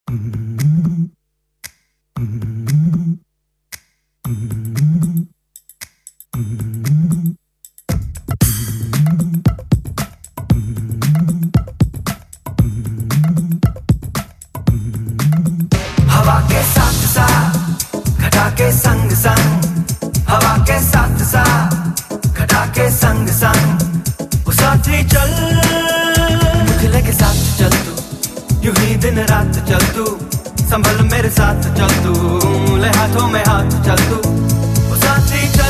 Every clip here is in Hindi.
हवा के साथ सा घटा के संग संग, हवा के साथ सा घटा के संग संग, वो साथी चल मुझले के साथ चल तू, यूं ही दिन रात चल तू, संभल मेरे साथ चल तू, ले हाथों में हाथ चल तू, वो साथी चल।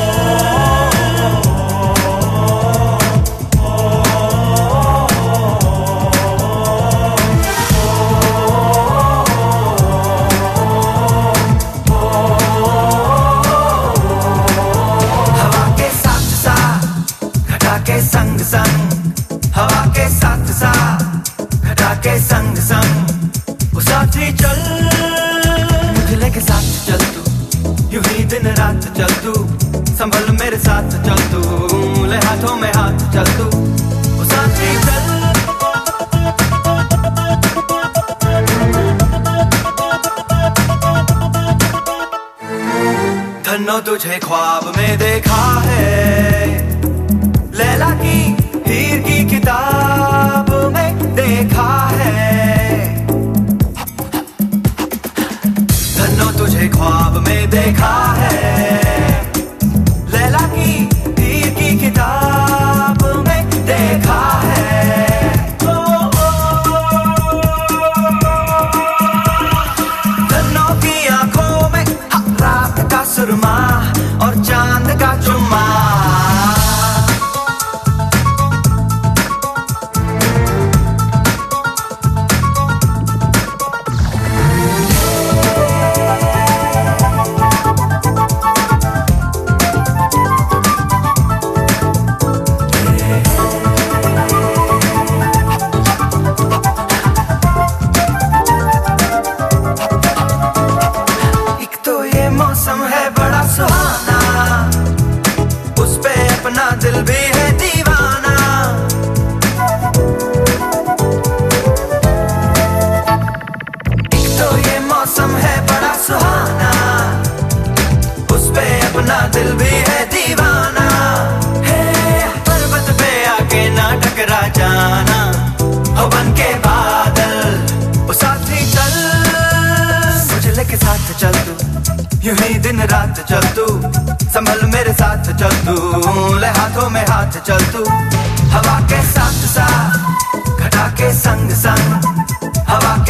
संग संग, हवा के साथ सा घटा के संग संग, वो साथी चल मुझले के साथ चल तू, यूं ही दिन रात चल तू, संभल मेरे साथ चल तू, ले हाथों में हाथ चल तू, वो साथी चल। धन्नो तुझे ख्वाब में देखा है, लैला की हीर की किताब में देखा है, धन्नो तुझे ख्वाब में देखा है, लैला की हीर की किताब में देखा है। धन्नो की आंखों में रात का सुरमा और चांद का चुम्मा, मौसम है बड़ा सुहाना, उस पे अपना दिल भी है दीवाना, एक तो ये मौसम है बड़ा सुहाना, उस पे अपना दिल भी है दीवाना, है पर्वत पे आके ना टकरा जाना, हो बन के बादल, वो साथी चल मुझले के साथ चल तू, यूं ही दिन रात चल तू, संभल मेरे साथ चल तू, ले हाथों में हाथ चल तू, हवा के साथ सा घटा के संग संग, हवा